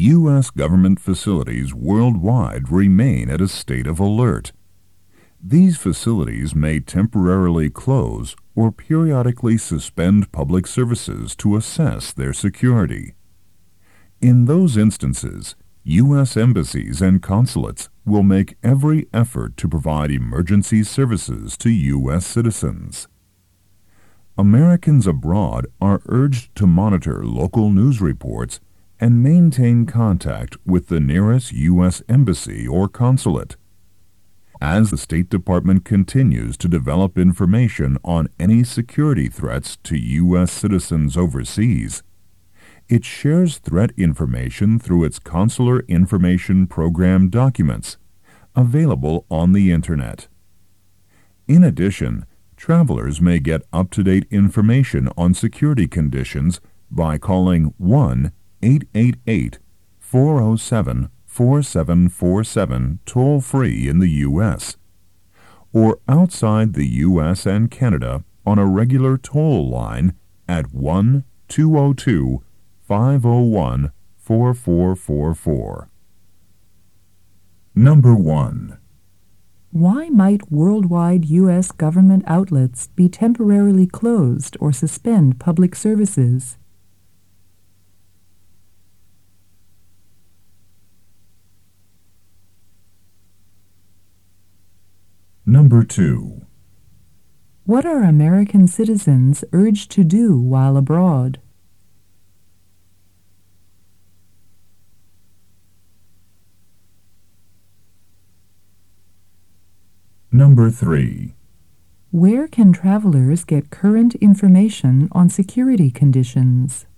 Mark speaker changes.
Speaker 1: U.S. government facilities worldwide remain at a state of alert. These facilities may temporarily close or periodically suspend public services to assess their security. In those instances, U.S. embassies and consulates will make every effort to provide emergency services to U.S. citizens. Americans abroad are urged to monitor local news reports and maintain contact with the nearest U.S. embassy or consulate. As the State Department continues to develop information on any security threats to U.S. citizens overseas, it shares threat information through its Consular Information Program documents, available on the Internet. In addition, travelers may get up-to-date information on security conditions by calling 1-888-407-4747 toll-free in the U.S., or outside the U.S. and Canada on a regular toll line at 1-202-501-4444. Number 1.
Speaker 2: Why might worldwide U.S. government outlets be temporarily closed or suspend public services?
Speaker 1: Number 2.
Speaker 2: What are American citizens urged to do while abroad?
Speaker 1: Number 3.
Speaker 2: Where can travelers get current information on security conditions?